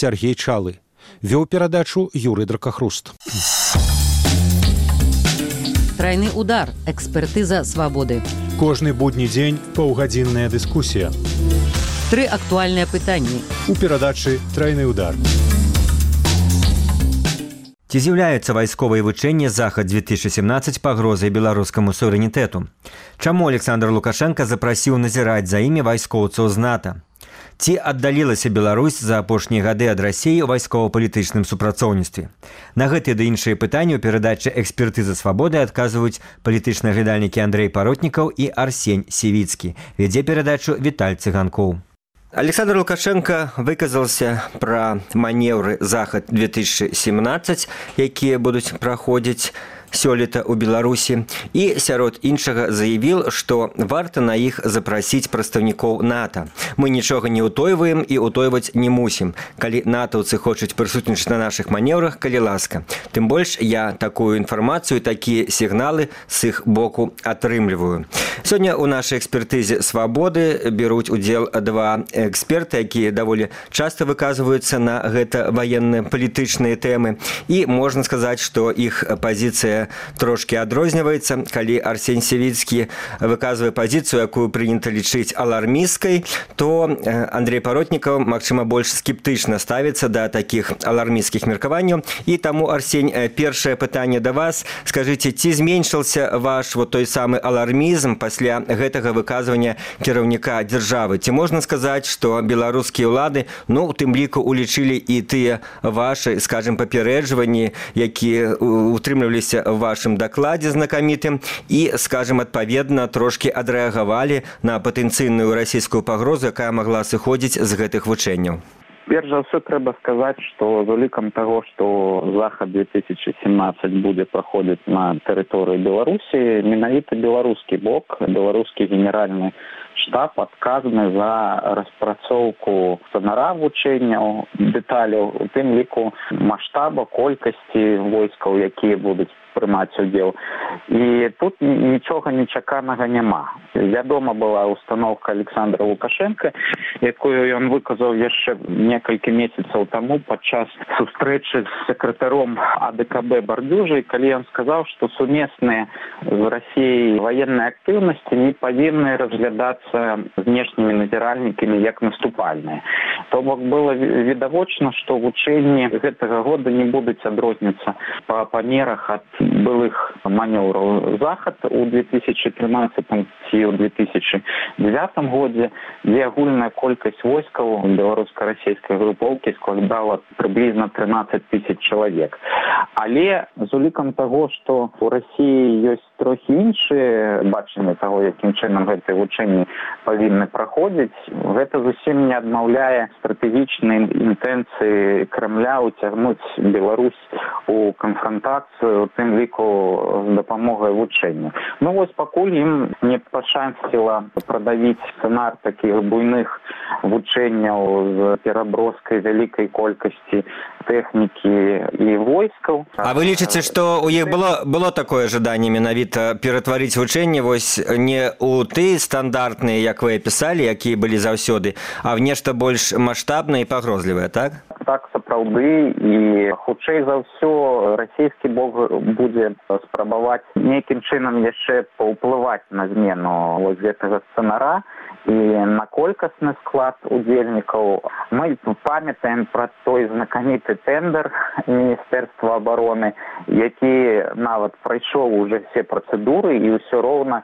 Сергей Чалы. Вёў перадачу Юрый Дракахруст. Трайны удар. Экспертыза свабоды. Кожны будні дзень паўгадзінная дыскусія. 3 актуальныя пытанні. У перадачы «Трайны удар». Ці з'яўляюцца вайсковыя вучэнні «Захад-2017» пагрозай беларускаму суверэнітэту? Чаму Александр Лукашенко запрасіў назіраць за імі вайскоўцаў з НАТО? Ці аддалілася Беларусь за апошнія гады ад Расіі ў вайскова-палітычным супрацоўніцтве? На гэтыя ды іншыя пытанні ў перадачы «Экспертыза свабоды» адказваюць палітычныя глядальнікі Андрей Паротнікаў і Арсень Сівіцкі. Вядзе перадачу Віталь Цыганкоў. Александр Лукашенко выказался пра манеўры «Захад-2017», якія будуць праходзіць сёлета ў Беларусі, і сярод іншага заявіў, што варта на іх запрасіць прадстаўнікоў НАТО. Мы нічога не ўтойваем і ўтойваць не мусім. Калі натаўцы хочуць прысутнічаць на нашых манеўрах, калі ласка. Тым больш я такую інфармацыю, такія сігналы з іх боку атрымліваю. Сёння ў нашай экспертызе свабоды бяруць удзел 2 эксперты, якія даволі часта выказваюцца на гэта ваенна-палітычныя тэмы. І можна сказаць, што іх пазіцыя трошки адрозніваецца. Калі Арсень Сівіцкі выказвае пазіцыю, якую прынята лічыць алармісткай, то Андрей Паротнікаў, магчыма, больш скептычна ставіцца да такіх алармісцкіх меркаванняў. І таму, Арсень, першае пытанне да вас. Скажыце, ці зменшыўся ваш той самы алармізм пасля гэтага выказвання кіраўніка дзяржавы? Ці можна сказаць, што беларускія ўлады, у тым ліку улічылі і тыя вашы, скажем, папярэджванні, якія утрымліваліся в вашым дакладзе знакамітым і, скажем, адпаведна трошки адрэагавалі на патэнцыйную расійскую пагрозу, якая магла сыходзіць з гэтых вучэнняў? Перш за ўсё трэба сказаць, што з улікам таго, што Захад-2017 будзе праходзіць на тэрыторыі Беларусі, менавіта беларускі бок, беларускі генеральны штаб адказны за распрацоўку сцэнара вучэнняў, дэталяў, у тым ліку маштаба, колькасці войскаў, якія будуць прымаць удзел. І тут нічога нечаканага няма. Вядома была установка Александра Лукашенко, якую ён выказаў яшчэ некалькі месяцаў таму падчас сустрэчы з сакратаром АДКБ Бардзюжай, калі ён сказаў, што сумесныя з Расіяй ваенныя актыўнасці не павінны разглядацца знешнімі назіральнікамі як наступальныя. То бок было відавочна, што вучэнні гэтага года не будуць адрозніцца па памерах ад былых манеўраў Захад у 2013 ці ў 2009 годзе, дзе агульная колькасць войскаў беларуска-расійскай групоўкі складала прыблізна 13 000 чалавек. Але з улікам таго, што ў Расіі ёсць трохі іншыя бачанне таго, якім чынам гэтыя вучэнні павінны праходзіць, гэта зусім не адмаўляе стратэгічныя інтэнцыі Крамля ўцягнуць Беларусь у канфрантацыю, тым ліку з дапамогай вучэння. Вось пакуль ім не пашанціла прадавіць сцэнар такіх буйных вучэнняў з пераброскай вялікай колькасці тэхнікі і войскаў. А вы лічыце, што ў іх было такое жаданне менавіта ператварыць вучэнні вось не ў ты стандартныя, як вы апісалі, якія былі заўсёды, а в нешта больш маштабнае і пагрозлівае, так? Так, сапраўды, і хутчэй за ўсё расійскі бок будзе спрабаваць нейкім чынам яшчэ паўплываць на змену вось гэтага сцэнара і на колькасны склад удзельнікаў. Мы памятаем пра той знакаміты тэндэр Міністэрства абароны, які нават прайшоў уже все працэдуры і ўсё роўна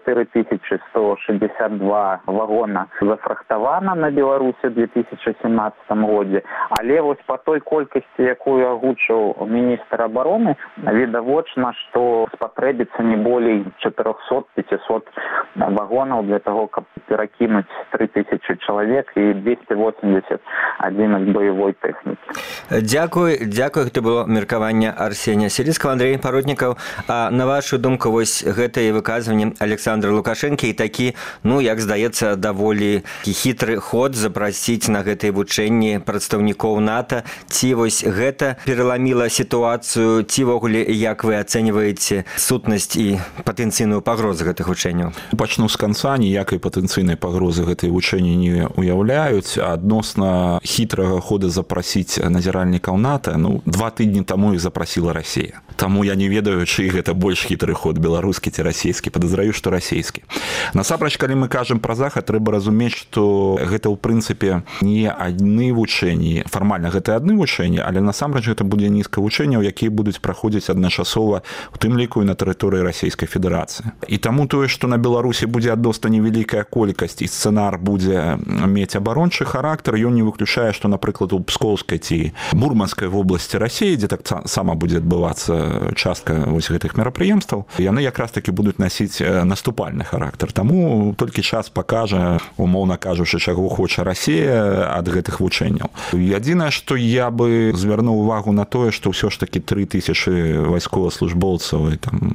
4162 вагона зафрахтавана на Беларусі ў 2017 годзе. Але вось па той колькасці, якую агучыў міністр абароны, відавочна, што спатрэбіцца не болей 400-500 вагонаў для того, каб перакінуць 3000 чалавек і 280 адзінак баявой тэхнікі. Дзякуй. Гэта было меркаванне Арсеня Сівіцкага. Андрей Паротнікаў, а на вашу думку, вось гэтае выказванне Александра Лукашенко і такі, як здаецца, даволі хітры ход запрасіць на гэтыя вучэнні прадстаўнікоў НАТО. Ці вось гэта пераламіла сітуацыю, ці ввогуле як вы ацэньваеце сутнасць і патэнцыйную пагрозу гэтых вучэнняў? Пачну з канца, ніякай патэнцыйнай пагрозы гэтыя вучэнні не уяўляюць. Адносна хітрага хода запрасіць назіральнікаў НАТО, 2 тыдні таму іх запрасіла Расія. Таму я не ведаю, чый гэта больш хітры ход, беларускі ці расійскі. Падазраю, што расійскі. Насамрэч, калі мы кажам пра Захад, трэба разумець, што гэта ў прынцыпе не адны вучэнні. Фармальна гэта адны вучэнні, але насамрэч гэта будзе нізка вучэнняў, якія будуць праходзіць адначасова, у тым ліку і на тэрыторыі Расійскай Федэрацыі. І таму тое, што на Беларусі будзе адносна невялікая колькасць і сцэнар будзе мець абарончы характар, ён не выключае, што, напрыклад, у Пскоўскай ці Мурманскай вобласці Расіі, дзе таксама будзе адбывацца частка вось гэтых мерапрыемстваў, яны якраз таки будуць насіць наступальны характар. Таму толькі час пакажа, умоўна кажучы, чаго хоча Расія ад гэтых вучэнняў. Адзінае, што я бы звярнуў увагу на тое, што ўсё ж таки 3000 вайсковаслужбоўцаў і там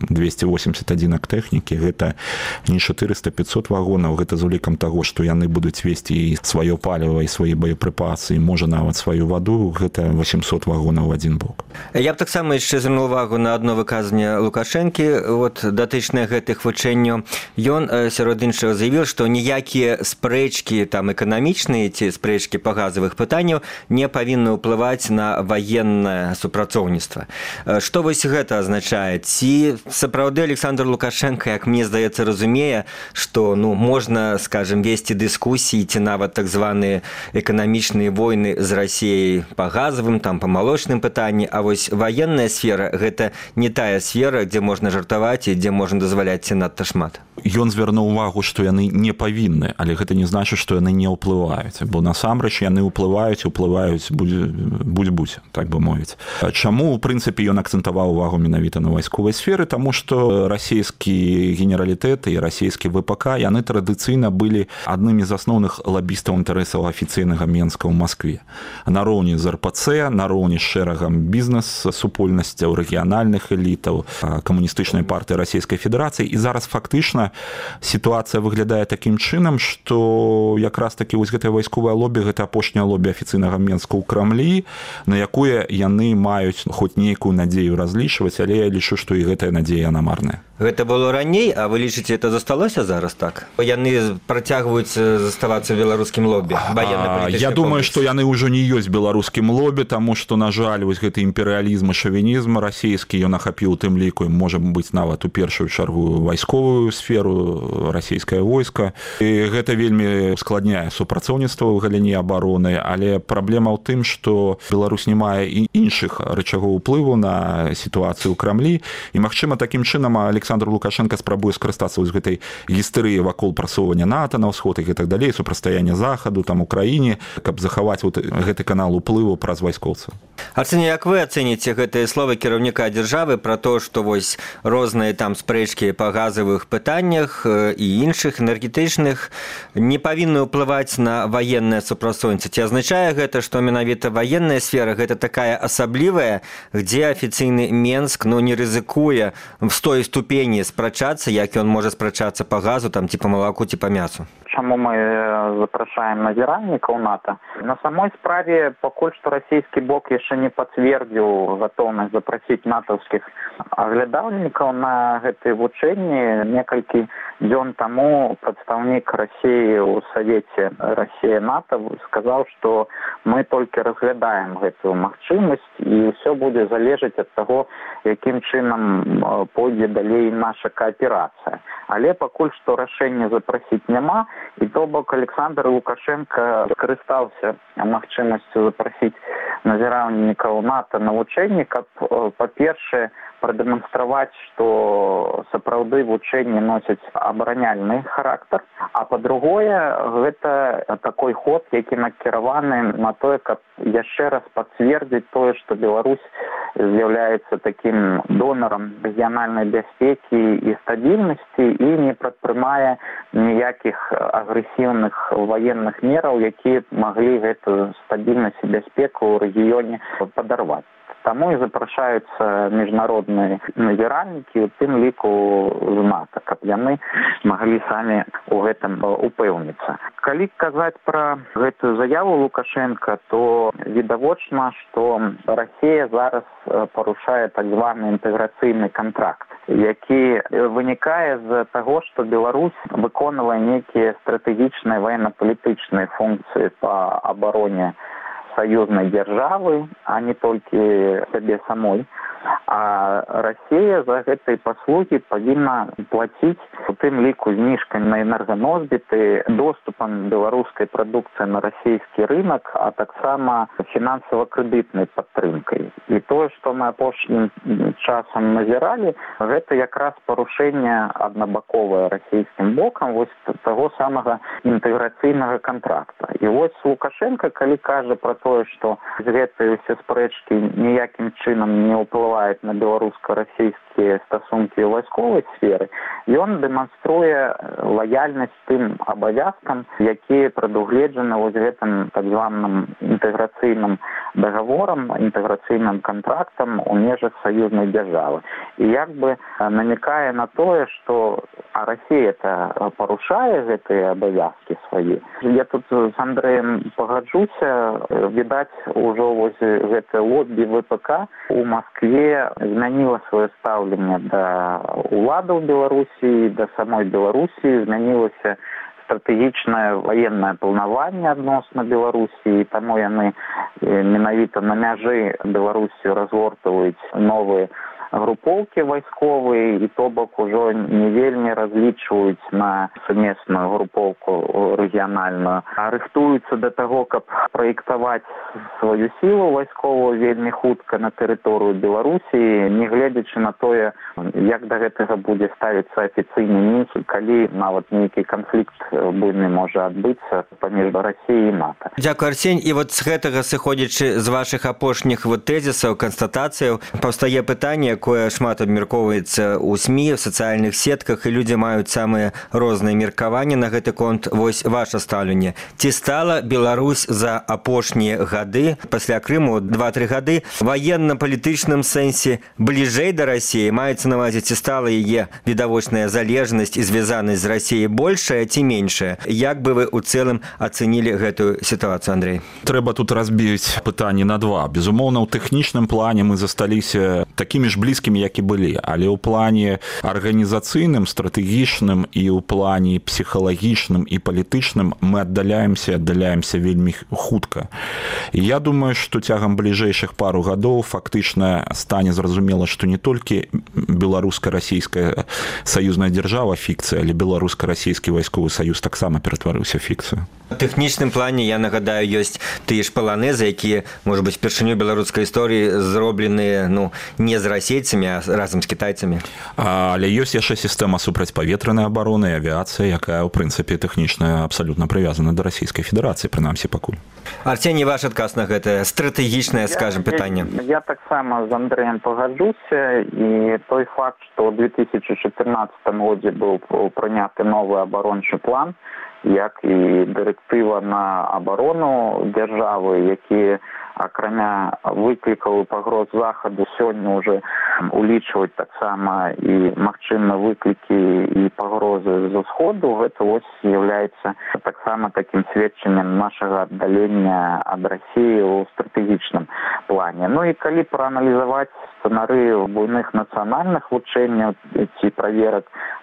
281 тэхнікі, гэта не 400-500 вагонаў, гэта з улікам таго, што яны будуць весці і сваё паліва, і свае боепрыпасы, і можа нават сваю ваду, гэта 800 вагонаў в адзін бок. Я б таксама яшчэ звярнуў увагу на адно выказанне Лукашэнкі, датычнае гэтых вучэнняў. Ён сярод іншага заявіў, што ніякія спрэчкі там эканамічныя ці спрэчкі па газавых пытанняў не павінны ўплываць на ваеннае супрацоўніцтва. Што вось гэта азначае? Ці сапраўды Александр Лукашенко, як мне здаецца, разумее, што можна, скажем, весці дыскусіі ці нават так званыя эканамічныя войны з Расіяй па газавым, там па малочным пытанні, а вось ваенная сфера гэта не тая сфера, дзе можна жартаваць і дзе можна дазваляць надта шмат. Ён звярнуў увагу, што яны не павінны, але гэта не значыць, што яны не ўплываюць, бо насамрэч яны ўплываюць будь-будь, так бы мовіць. Чаму, у прынцыпе, ён акцэнтаваў увагу менавіта на вайсковай сферы? Таму што расійскі генералітэт і расійскі ВПК, яны традыцыйна былі аднымі з асноўных лабістаў інтарэсаў афіцыйнага Менска ў Маскве. Нароўні з РПЦ, нароўні з шэрагам бізнес-супольнасцяў, рэгіянальных элітаў, камуністычнай партыі Расійскай Федэрацыі. І зараз фактычна сітуацыя выглядае такім чынам, што якраз такі вось гэтае вайсковае лобі, гэта апошняе лобі афіцыйнага Менска ў Крамлі, на якое яны маюць хоць нейкую надзею разлічваць, але я лічу, што і гэтая надзея яна марная. Гэта было раней, а вы лічыце, это засталося зараз так? Яны працягваюць заставацца беларускім лобі? Я думаю, што яны ўжо не ёсць беларускім лобі, таму што, на жаль, вось гэты імперыялізм і шавінізм расійскі, ён ахапіў тым ліку, можа быць нават у першую чаргу вайсковую сферу, расійскае войска. І гэта вельмі ускладняе супрацоўніцтва ў галіне абароны, але праблема ў тым, што Беларусь не мае і іншых рычагоў уплыву на сітуацыю ў Крамлі, і, магчыма, такім чынам Александр Лукашенко спрабуе скарыстацца з гэтай гістэрыі вакол прасоўвання НАТО на ўсход і так далей, супрацьстаяння Захаду, там, Украіне, каб захаваць гэты канал уплыву праз вайскоўцаў. Арсеній, як вы ацэніце гэтыя словы кіраўніка дзяржавы пра то, што вось розныя там спрэчкі па газавых пытаннях і іншых энергетычных не павінны ўплываць на ваеннае супрацоўніцтва? Ці азначае гэта, што менавіта ваенная сфера гэта такая асаблівая, дзе афіцыйны Менск не рызыкуе з той ступені спрачацца, як ён можа спрачацца па газу, там, ці па малаку, ці па мясу? Чаму мы запрашаем назіральнікаў НАТО? На самой справе, пакуль што расійскі бок яшчэ не пацвердзіў гатоўнасць запрасіць натаўскіх аглядальнікаў на гэтыя вучэнні. Некалькі дзён таму прадстаўнік Расіі ў Савеце Расія-НАТО сказаў, што мы толькі разглядаем гэтую магчымасць і ўсё будзе залежаць ад таго, якім чынам пойдзе далей наша кааперацыя. Але пакуль што рашэння запрасіць няма, і то бок Александр Лукашенко скарыстаўся магчымасцю запрасіць назіральнікаў НАТО на вучэнні, каб, па-першае, прадэманстраваць, што сапраўды вучэнні носяць абараняльны характар, а па-другое, гэта такой ход, які накіраваны на тое, каб яшчэ раз пацвердзіць тое, што Беларусь з'яўляецца такім донарам рэгіянальнай бяспекі і стабільнасці і не прадпрымае ніякіх агрэсіўных ваенных мераў, якія маглі гэтую стабільнасць і бяспеку ў рэгіёне падарваць. Таму і запрашаюцца міжнародныя назіральнікі, у тым ліку з НАТО, каб яны маглі самі ў гэтым упэўніцца. Калі казаць пра гэтую заяву Лукашенка, то відавочна, што Расія зараз парушае так званы інтэграцыйны кантракт, які вынікае з таго, што Беларусь выконвае нейкія стратэгічныя военно-палітычныя функцыі па абароне саюзнай дзяржавы, а не толькі сабе самой. А Расія за гэтай паслугі павінна плаціць у тым ліку зніжкамі на энерганосьбіты, доступам беларускай прадукцыі на расійскі рынок, а таксама фінансава-крэдытнай падтрымкай. І тое, што мы апошнім часам назіралі, гэта якраз парушэнне аднабаковае расійскім бокам вось таго самага інтэграцыйнага кантракта. І вось Лукашенко, калі кажа пра тое, што гэтыя ўсе спрэчкі ніякім чынам не ўплываюць на беларуска-расійскія стасункі ў вайсковай сферы, ён дэманструе лаяльнасць тым абавязкам, якія прадугледжаны вось гэтым так званым інтэграцыйным дагаворам, інтэграцыйным кантрактам у межах саюзнай дзяржавы. І як бы намекае на тое, што Расія-то парушае гэтыя абавязкі свае. Я тут з Андрэем пагаджуся, відаць, ужо вось гэтае лоббі ВПК у Маскве змяніла сваё стаўленне да уладаў Беларусі, да самой Беларусі, змянілася стратэгічнае ваеннае планаванне адносна Беларусі, і таму яны менавіта на мяжы Беларусі разгортваюць новыя групоўкі вайсковыя, і то бок ужо не вельмі разлічваюць на сумесную групоўку рэгіянальную, а рыхтуюцца да таго, каб праектаваць сваю сілу вайсковую вельмі хутка на тэрыторыю Беларусі, не гледзячы на тое, як да гэтага будзе ставіцца афіцыйны Мінск, калі нават нейкі канфлікт буйны можа адбыцца паміж Расіяй і НАТО. Дзякуй, Арсень. І вот з гэтага, сыходзячы з вашых апошніх тэзісаў, канстатацыяў, паўстае пытанне, якое шмат абмяркоўваецца ў СМІ, в сацыяльных сетках, і людзі маюць самыя розныя меркаванні на гэты конт. Вось ваша стаўленне. Ці стала Беларусь за апошнія гады, пасля Крыму 2-3 гады, ваенна-палітычным сэнсе бліжэй да Расіі? Маецца на ўвазе, ці стала яе відавочная залежнасць і звязанасць з Расіяй большая ці меншая? Як бы вы ў цэлым ацэнілі гэтую сітуацыю, Андрэй? Трэба тут разбіць пытанне на два. Безумоўна, ў тэхнічным плане мы засталіся такімі ж блізкімі, як і былі, але ў плане арганізацыйным, стратэгічным і ў плане псіхалагічным і палітычным мы аддаляемся вельмі хутка. І я думаю, што цягам бліжэйшых пару гадоў фактычна стане зразумела, што не толькі беларуска-расійская саюзная дзяржава фікцыя, але беларуска-расійскі вайсковы саюз таксама ператварыўся фікцыю. У тэхнічным плане, я нагадаю, ёсць тыя ж паланезы, якія, можа быць, впершыню беларускай історыі зробленыя, не з расейцамі, а разам з кітайцамі. Але ёсць яшчэ сістэма супрацьпаветранай абароны і авіяцыя, якая, ў прынцыпе, тэхнічна абсалютна прывязана да Расійскай Федэрацыі, прынамсі пакуль. Арсень, ваш адказ на гэтае стратэгічнае, скажем, пытанне. Я таксама з Андрэем пагаджуся, і той факт, што ў 2014 годзе быў прыняты новы абарончы план, як і дырэктыва на абарону дзяржавы, якія акрамя выклікаў і пагроз захаду сёння ўжо улічваць таксама і магчымыя выклікі і пагрозы з усходу, гэта вось з'яўляецца таксама такім сведчаннем нашага аддалення ад Расіі ў стратэгічным плане. Ну і калі прааналізаваць сцэнары буйных нацыянальных вучэнняў ці праверак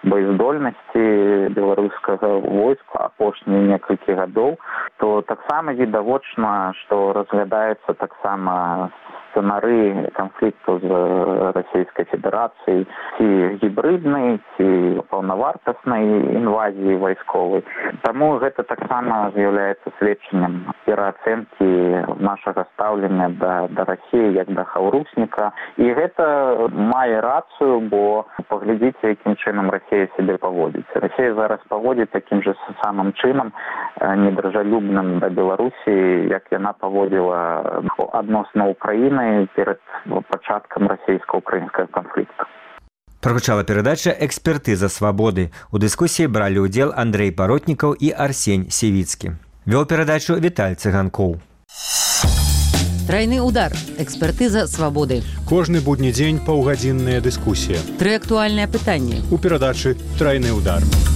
боездольнасці беларускага войска апошнія некалькі гадоў, то таксама відавочна, што разглядаецца таксама сцэнары канфлікту з Расійскай Федэрацыяй, ці гібрыднай, ці паўнавартаснай інвазіі вайсковай. Таму гэта таксама з'яўляецца сведчаннем пераацэнкі нашага стаўлення да Расіі як да хаўрусніка. І гэта мае рацыю, бо паглядзіце, якім чынам Расія сябе паводзіць. Расія зараз паводзіць такім жа самым чынам недружалюбным да Беларусі, як яна паводзіла адносна Украіны перад пачаткам расійска-украінскага канфлікту. Прагучала перадача «Экспертыза свабоды». У дыскусіі бралі ўдзел Андрэй Паротнікаў і Арсень Сівіцкі. Вёў перадачу Віталь Цыганкоў. Трайны удар. Экспертыза свабоды. Кожны будні дзень паўгадзінная дыскусія. Тры актуальныя пытанні. У перадачы «Трайны удар».